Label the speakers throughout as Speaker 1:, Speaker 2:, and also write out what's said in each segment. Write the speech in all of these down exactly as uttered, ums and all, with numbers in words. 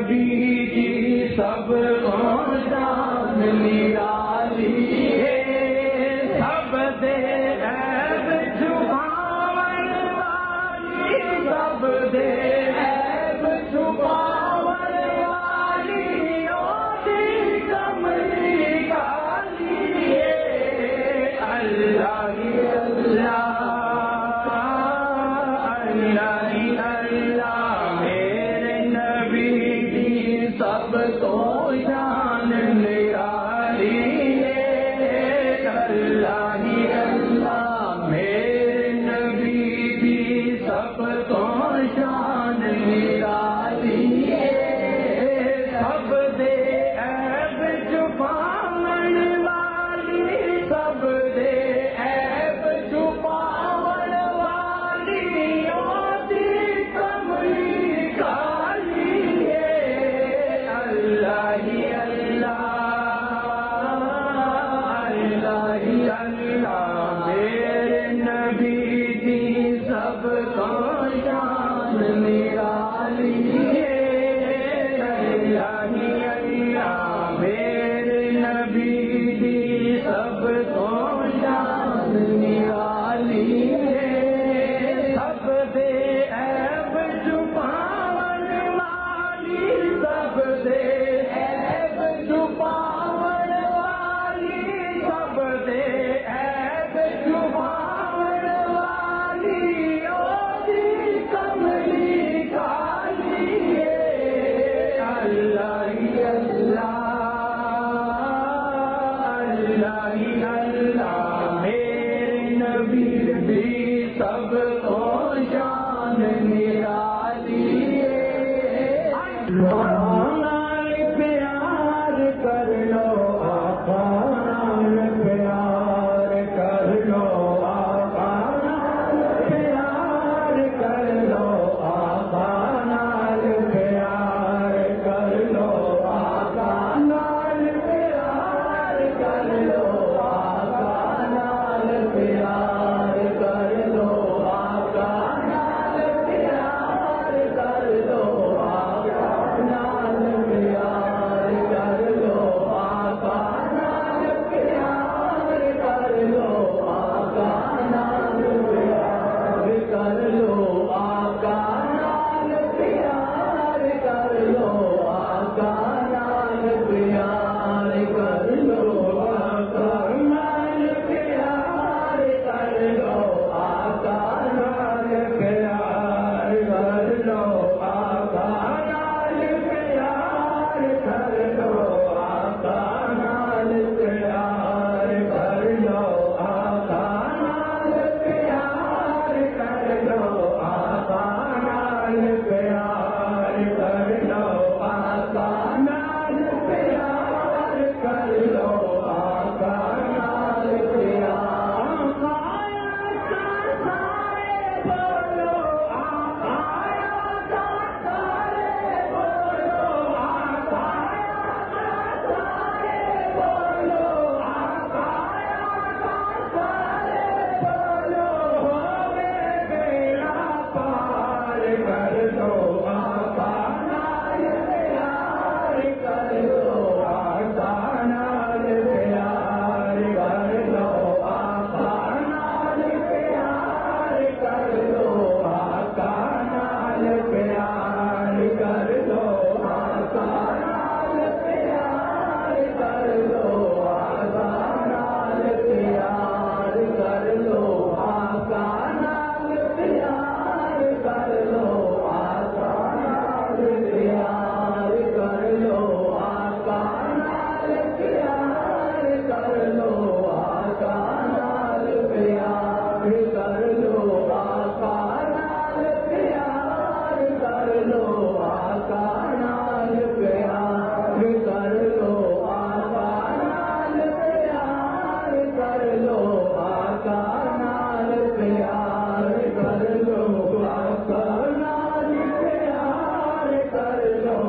Speaker 1: नबी की सब जान निराली है, सब दे ऐब छुपावन वाली, सब दे ऐब छुपावन वाली, ओदी कमली काली है। अल्लाह ही अल्लाह, अल्लाह ही अल्लाह, मेरे नबी की सब तो जान निराली है। अल्लाह ही अल्लाह, मेरे नबी की सब तो जान निराली है, सब दे ऐब छुपावन वाली, सब दे ऐब छुपावन वाली, ओदी कमली काली है। अल्लाह ही अल्लाह, अल्लाह ही अल्लाह, मेरे नबी की सब तो जान निराली है। अल्लाह ही अल्लाह, मेरे नबी की सब तो जान निराली है, सब दे ऐब छुपावन वाली, सब दे ऐब छुपावन वाली, सब दे ऐब छुपावन वाली, ओदी कमली काली है। अल्लाह ही अल्लाह, अल्लाह ही अल्लाह, मेरे नबी भी सब तो जान निराली है। नाल प्यार कर लो आका, नाल प्यार कर लो आका, नाल प्यार कर लो आका, नाल प्यार कर लो आका, नाल प्यार कर लो आका, नाल प्यार कर लो आका, नाल प्यार कर लो आका, नाल प्यार कर लो आका, नाल प्यार कर लो आका, नाल प्यार कर लो आका, नाल प्यार कर लो आका, नाल प्यार कर लो आका, नाल प्यार कर लो आका, नाल प्यार कर लो आका, नाल प्यार कर लो आका, नाल प्यार कर लो आका, नाल प्यार कर लो आका, नाल प्यार कर लो आका, नाल प्यार कर लो आका, नाल प्यार सारे बोलो आका, सारे बोलो आका, सारे बोलो आका, सारे बोलो होवे बेड़ा पार कर दो आका, नाल प्यार कर लो आका, नाल प्यार कर लो आका, नाल प्यार कर लो आका, नाल प्यार कर लो आका, नाल प्यार कर लो आका, नाल प्यार कर लो आका, नाल प्यार कर लो आका, नाल प्यार कर लो आका, नाल प्यार कर लो आका, नाल प्यार कर लो आका, नाल प्यार कर लो आका, नाल प्यार कर लो आका, नाल प्यार कर लो आका, नाल प्यार कर लो आका, नाल प्यार कर लो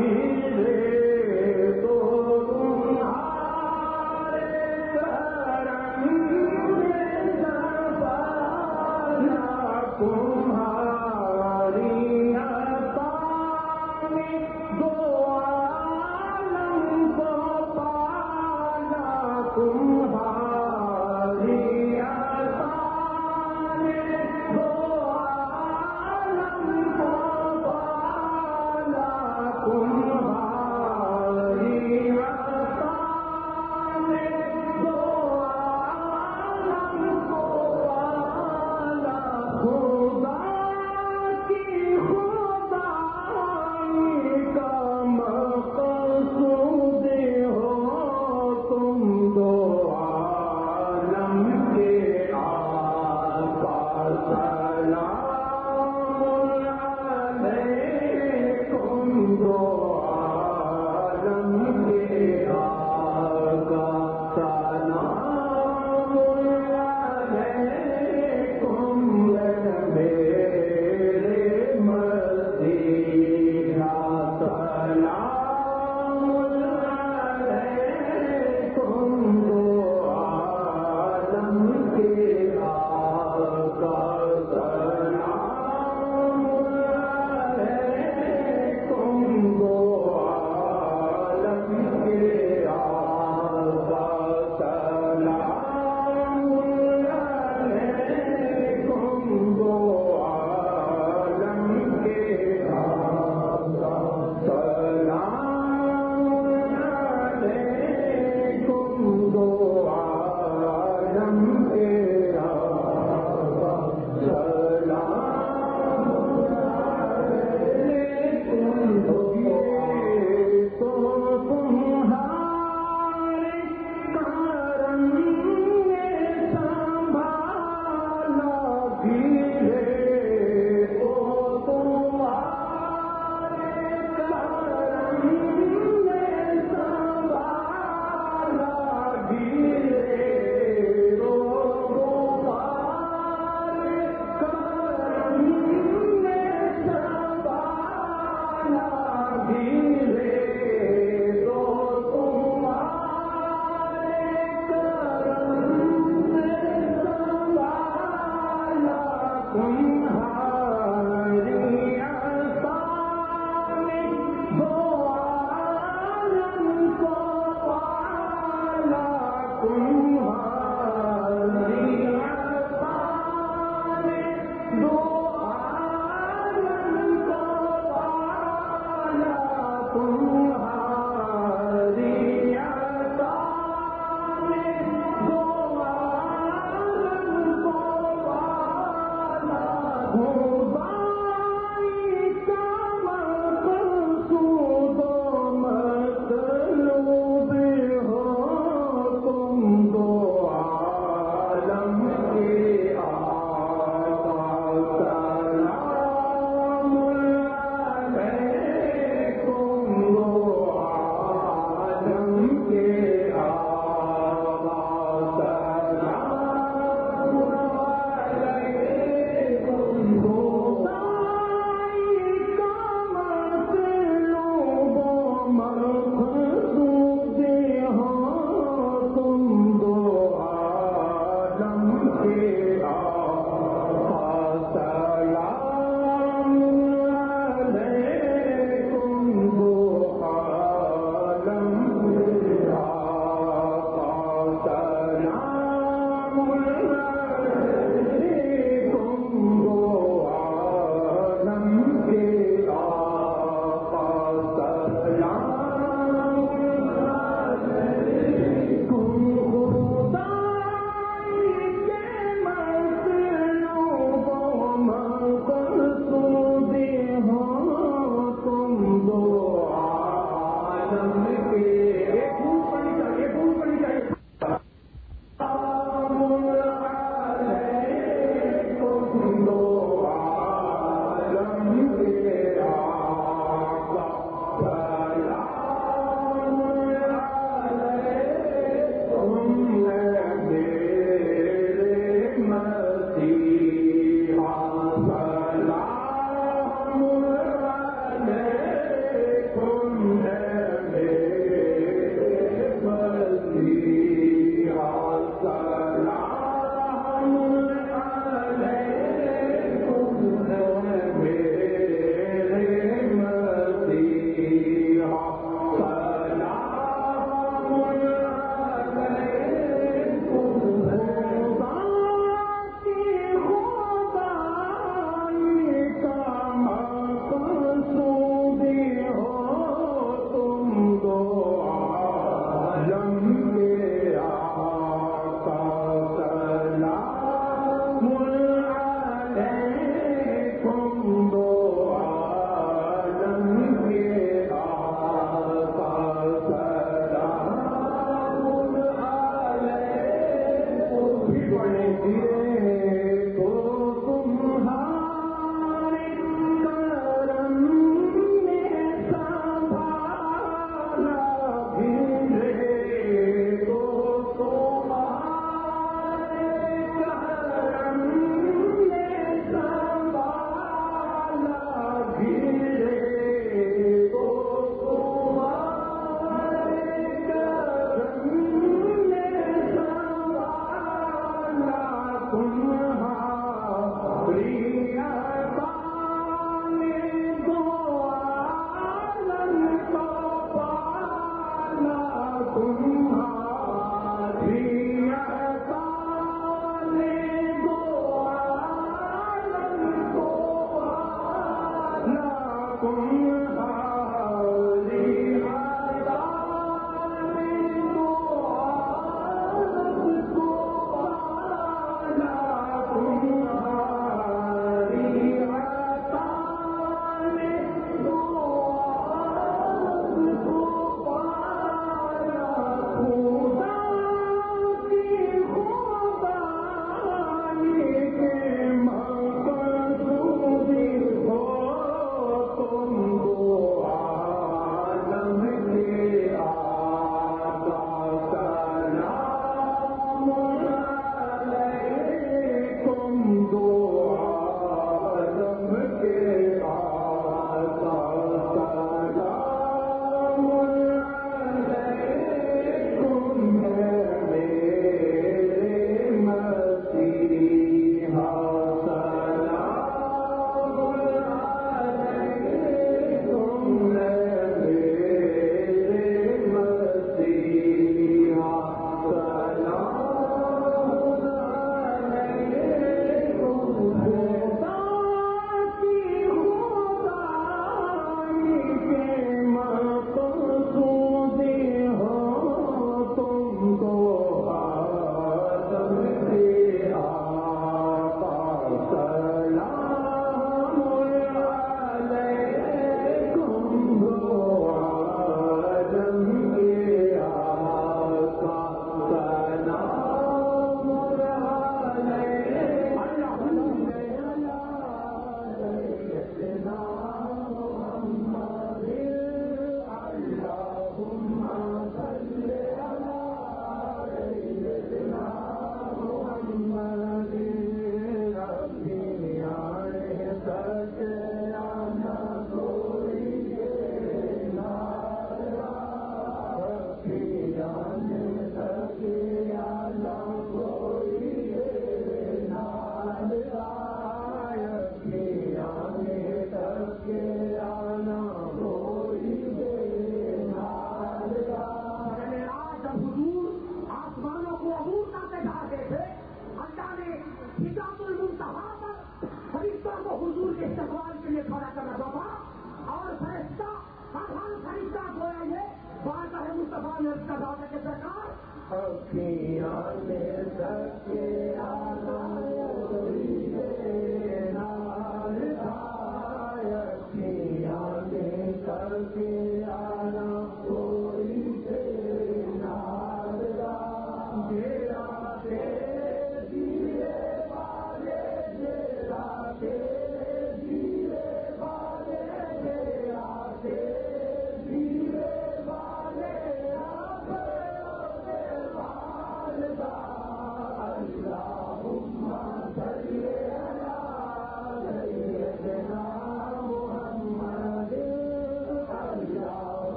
Speaker 1: तुम्हारी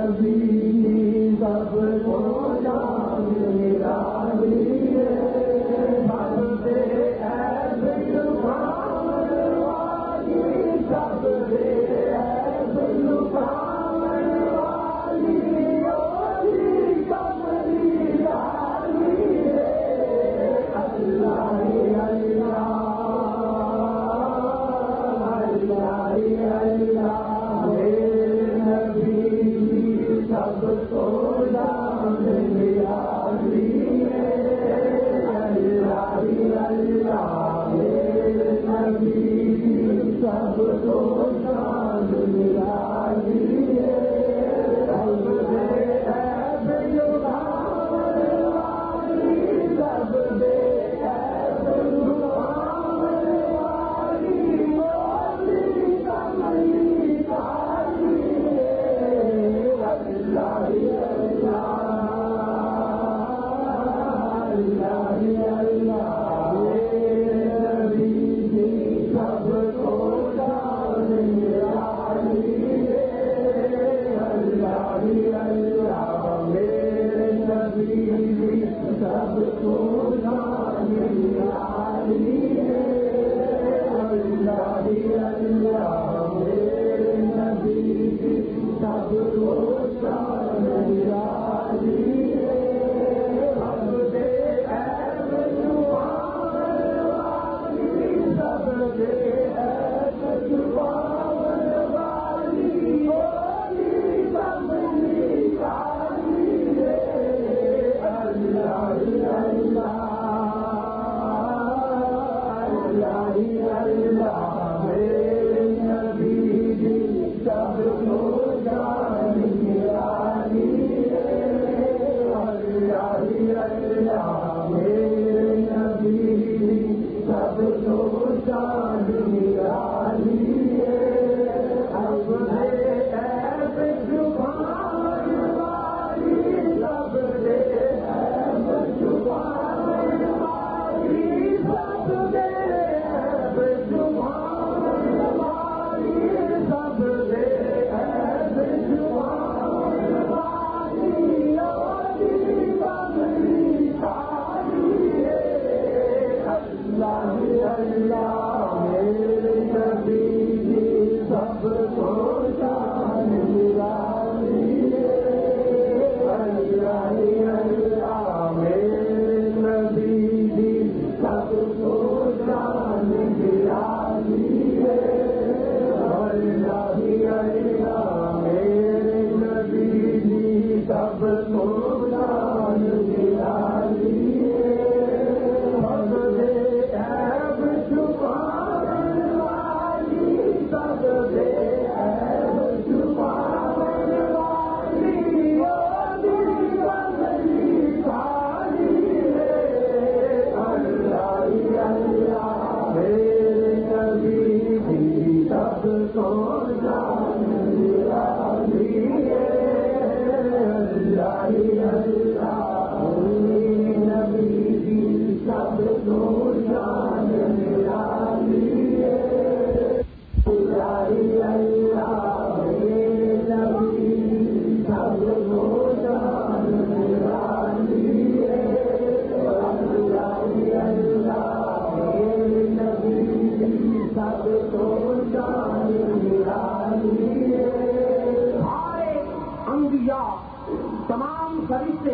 Speaker 2: तमाम फरिश्ते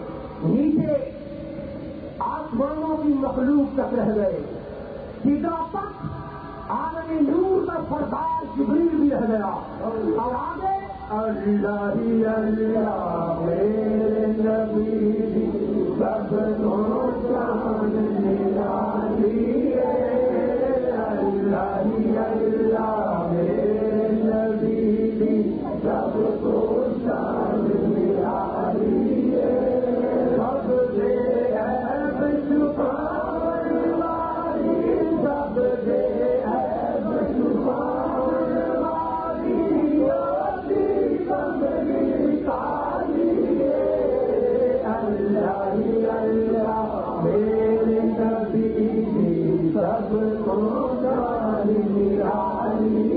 Speaker 2: नीचे आसमानों की मखलूक तक रह गए, सीधा तक आलमी नूर का सरदार जिब्रील भी रह गया। और आगे अल्लाह ही अल्लाह मेरे नबी सबको जान निराली है, अल्लाह ही अल्लाह मेरे नबी सबको जान निराली है, सबसे ऐब छुपाने वाली, सबसे ऐब छुपाने वाली, ओसी कमली काली है, अल्लाह ही अल्लाह मेरे नबी सबको जान निराली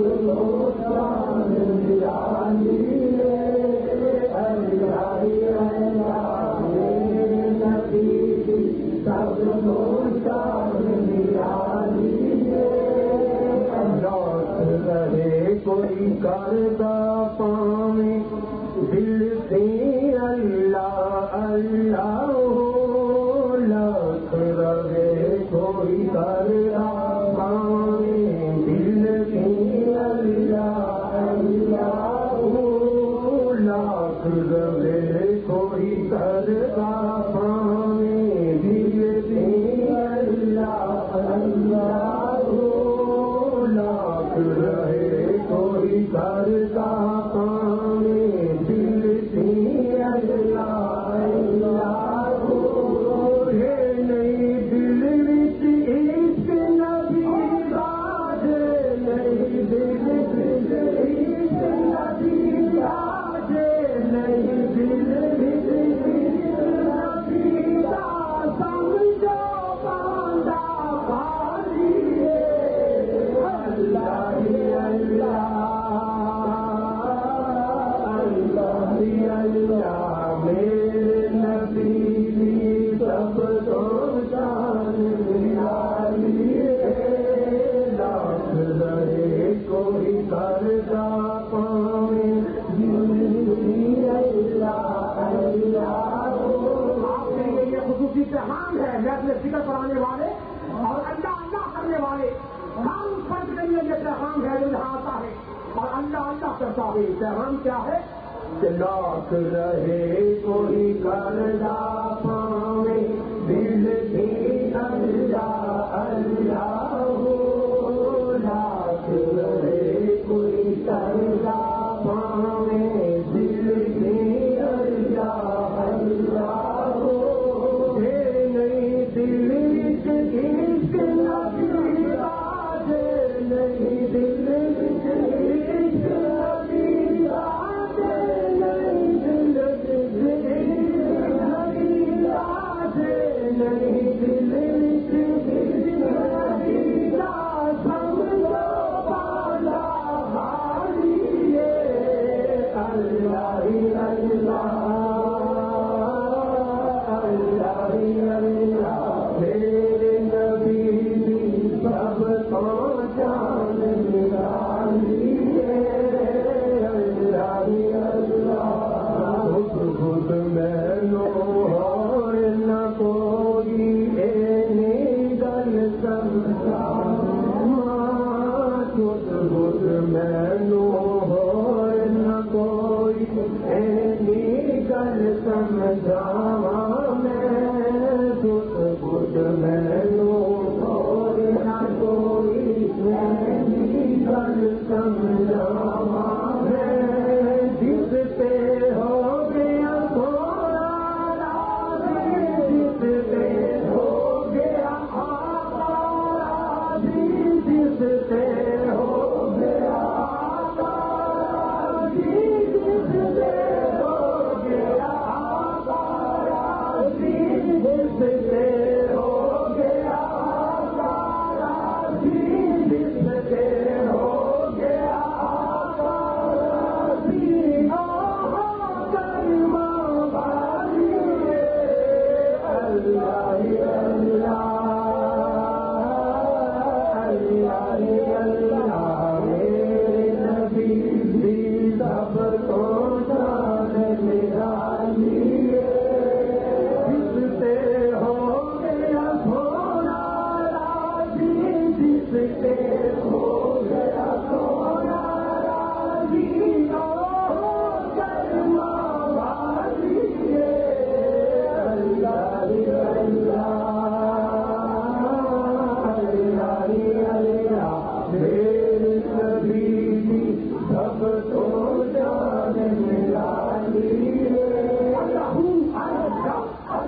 Speaker 1: कोई करदा पावे दिल से अल्लाह अल्लाह हो लाख रवे कोई करदा पावे दिल से अल्लाह अल्लाह हो लाख रवे कोई करदा पावे दिल से अल्लाह अल्लाह हो लाख रहे कोई करदा पावे दिल से अल्लाह अल्लाह हो हे नहीं दिल विच इश्क नबी बाज नहीं दिल विच इश्क नबी बाज नहीं दिल विच इश्क नबी दा समझो पांदा भारी अल्लाह अल्लाह अल्लाह मेरे नबी सब तो जान निराली लाख रहे कोई करदा पावे अल्लाह अल्लाह आपके लिए ये खुसूसी पैगाम है महफिल जिक्र कराने वाले और अल्लाह अल्लाह करने वाले हर उस फर्द के लिए ये पैगाम है जो यहाँ आता है और अल्लाह अल्लाह करता है। पैगाम क्या है? लाख रहे कोई करदा पावे दिल से अल्लाह अल्लाह हो लाख रहे कोई करदा पावे दिल से अल्लाह अल्लाह हो हे नहीं दिल विच इश्क नबी बाज नहीं दिल विच इश्क नबी बाज नहीं दिल विच इश्क नबी बाज नहीं दिल विच इश्क नबी दा समझो पाला भारी अल्लाह अल्लाह अल्लाह अल्लाह मेरे नबी सब तो जान निराली अल्लाह अल्लाह खुद खुद मैनो और न कोई एने गल समझा खुद खुद मैनो और न कोई एनी गल समझावा मैं खुद खुद मैनो और न कोई एनी गल समझावा मैं जिससे हो गया थोड़ा राजी जिससे हो गया आका राजी जिससे हो गया आका राजी जिससे हो गया आका राजी जिससे हो गया आका राजी जिससे हो गया आका राजी आहा कलमा वाली अल्लाह अल्लाह अल्लाह अल्लाह मेरे नबी सब तो जान निराली जिससे हो गया थोड़ा राजी जिससे हो गया थोड़ा राजी ओ कलमा वाली अल्लाह अल्लाह अल्लाह मेरे नबी सब तो जान निराली अल्लाह अल्लाह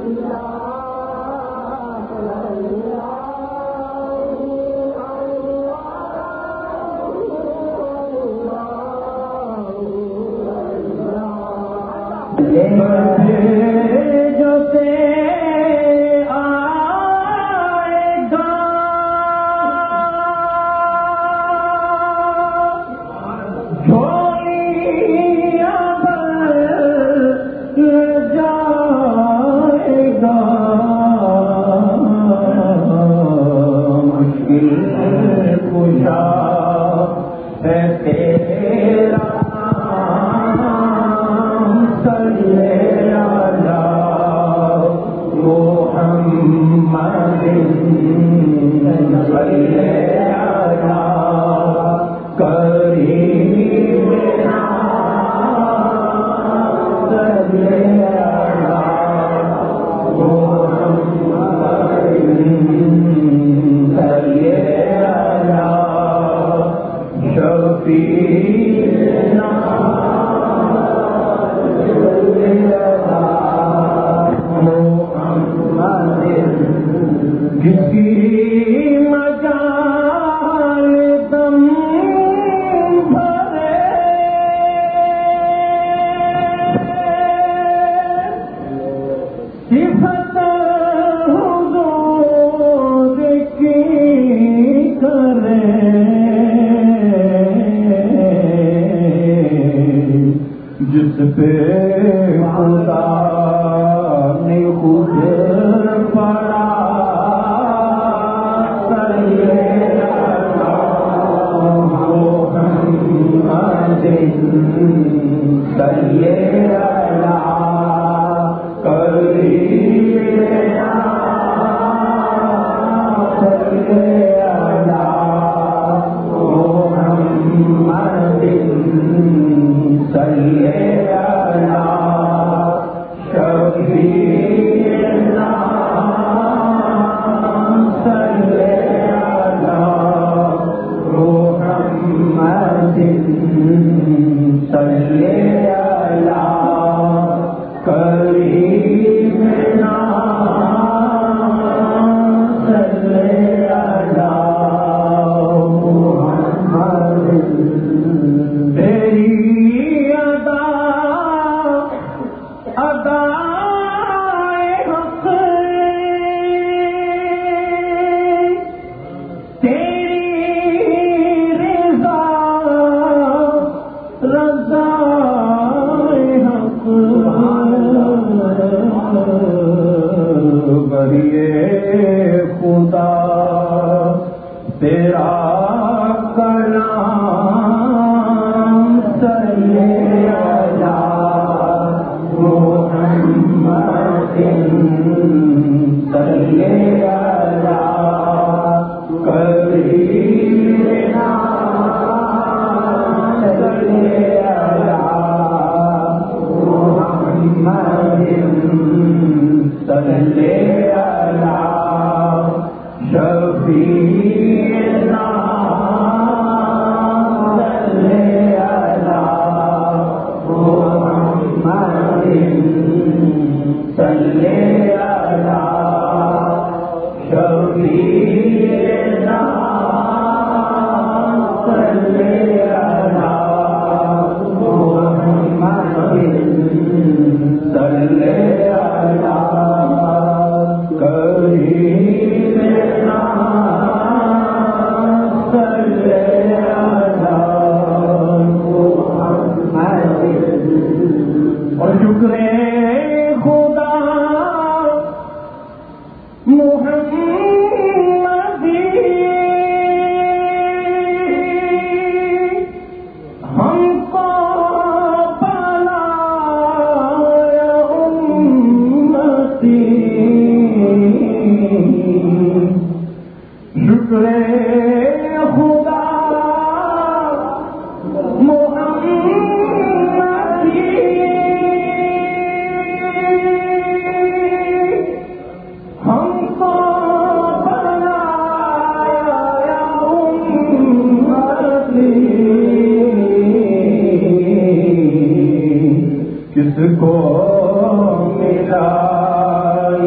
Speaker 1: किसको मिला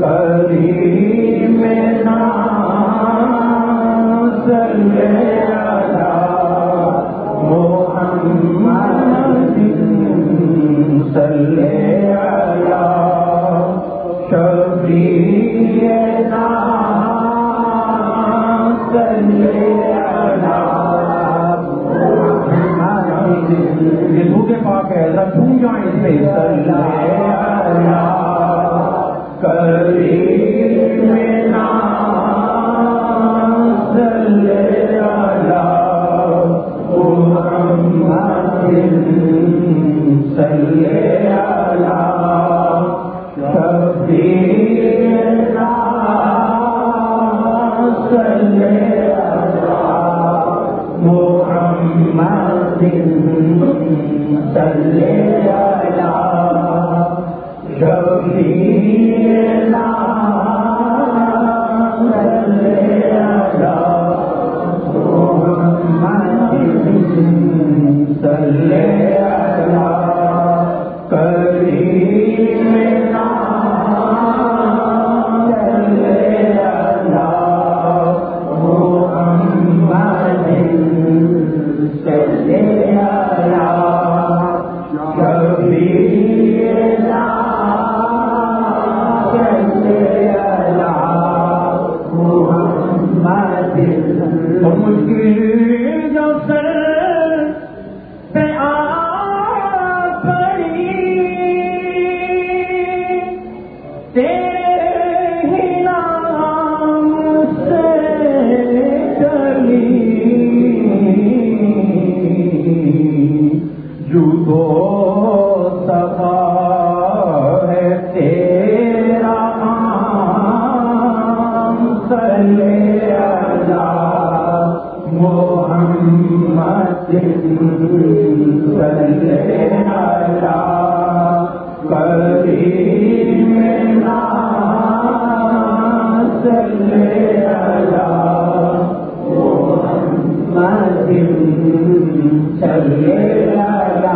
Speaker 1: करीम नाम सल्ले अला मुहम्मदिन सल्ले अला शफीए नाम सल्ले अला मुहम्मदिन। ये धूके पाक है, जरा झूम जाए इसमें। सल्ले अला करीम नाम सल्ले अला मुहम्मदिन सल्ले अला शफीए नाम सल्ले अला मुहम्मदिन सल्ले अला शफीए नाम सल्ले अला मुहम्मदिन सल्ले अला करीम नाम सल्ले अला मुहम्मदिन सल्ले अला शफीए नाम सल्ले अला मुहम्मदिन। और मुश्किल जो सर पे आ पड़ी तेरे ही नाम से चली जुदो सफा है तेरा नाम सल्ले अला मुहम्मदिन सल्ले अला करीम नाम सल्ले अला मुहम्मदिन सल्ले अला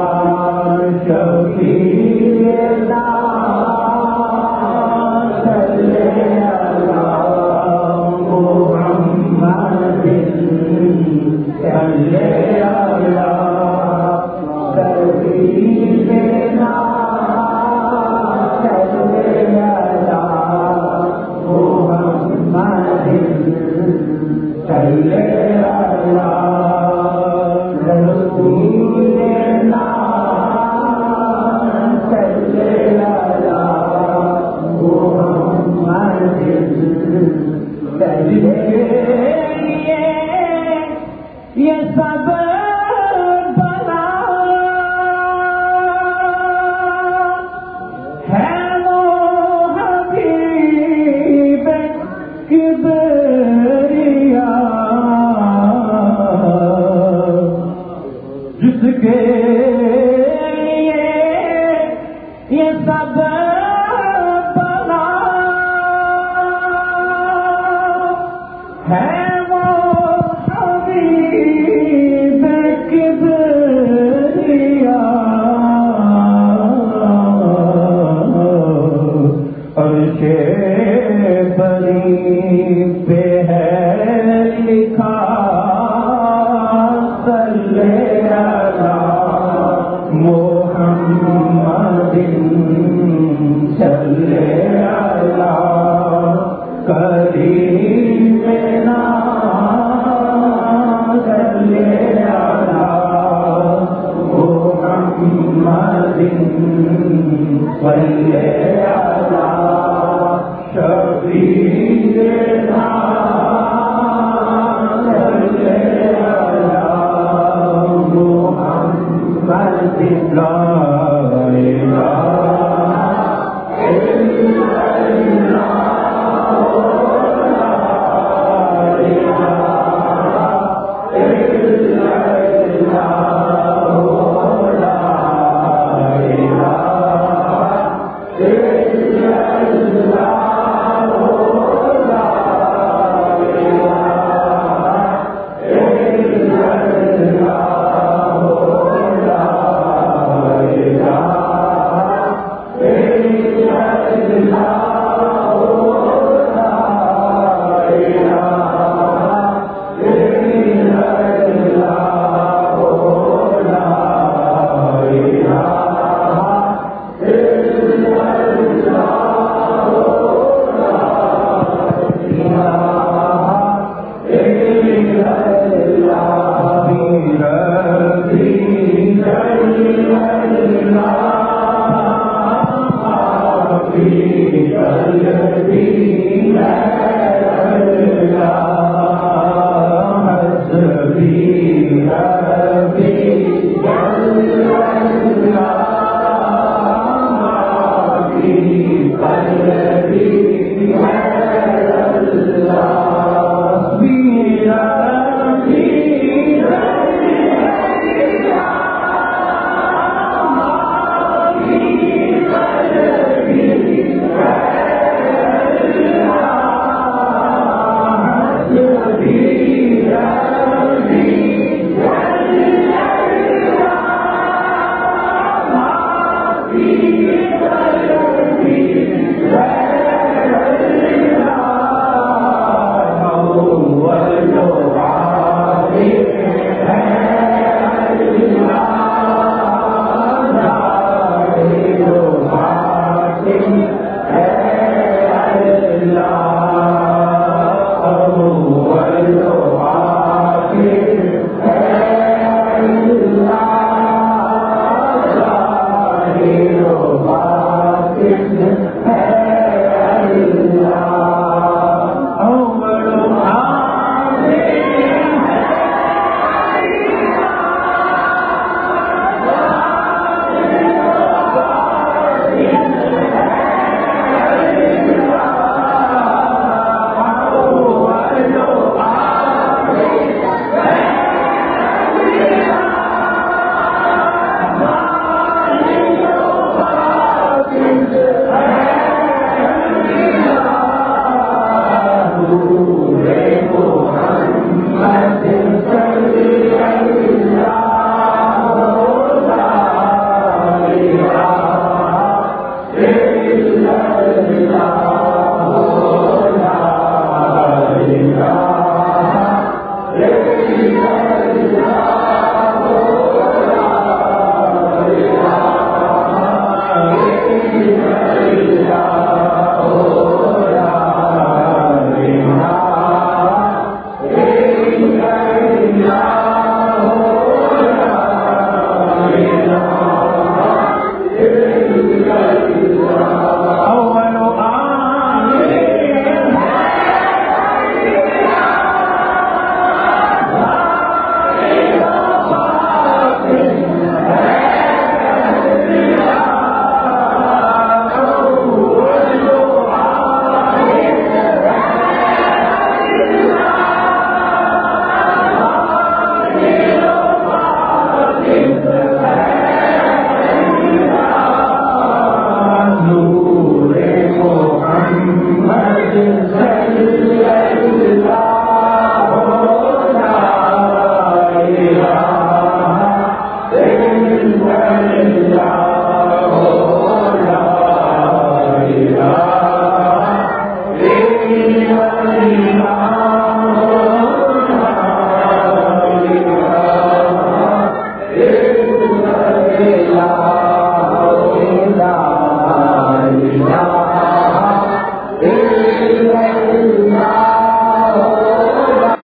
Speaker 1: शफीए नाम सल्ले अला मुहम्मदिन सल्ले अला करीम नाम सल्ले अला मुहम्मदिन सल्ले अला रसूले नाम सल्ले अला मुहम्मदिन सल्ले। ये सब बना है वो हबीब किबरिया जिसके लिए ये सब बना है वो हबीब किबरिया अर्शे बरी पे है लिखा सल्ले अला मुहम्मदिन सल्ले अला करीम नाम सल्ले अला मुहम्मदिन सल्ले अला शफीए नाम सल्ले अला मुहम्मदिन ला इलाहा इल्लल्लाह Allah चलती है अल्लाह हस्बी रब्बी